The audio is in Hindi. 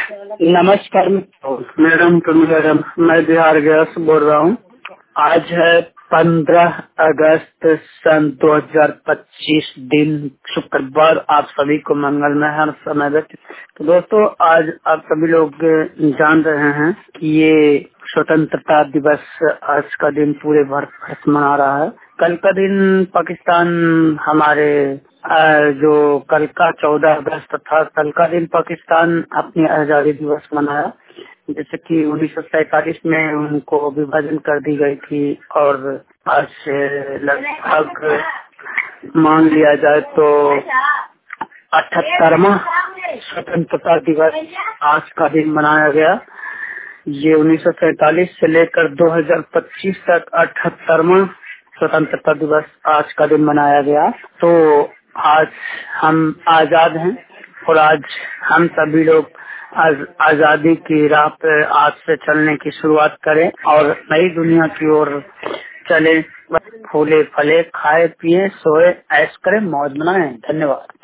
नमस्कार मैडम मैडम, मैं बिहार गया से बोल रहा हूँ। आज है 15 अगस्त सन 2025 दिन शुक्रवार। आप सभी को मंगलमय हर समय व्यक्त। तो दोस्तों, आज आप सभी लोग जान रहे हैं कि ये स्वतंत्रता दिवस आज का दिन पूरे भारत मना रहा है। कल का दिन पाकिस्तान हमारे जो कल का 14 अगस्त था, कल का दिन पाकिस्तान अपनी आजादी दिवस मनाया। जैसे कि 1947 में उनको विभाजन कर दी गई थी और आज से लगभग मान लिया जाए तो 78वां स्वतंत्रता दिवस आज का दिन मनाया गया। ये 1947 से लेकर 2025 तक 78वां स्वतंत्रता दिवस आज का दिन मनाया गया। तो आज हम आजाद हैं और आज हम सभी लोग आजादी की राह पे आज से चलने की शुरुआत करें और नई दुनिया की ओर चले। फूले फले, खाए पिए, सोए, ऐश करें, मौज मनाएं। धन्यवाद।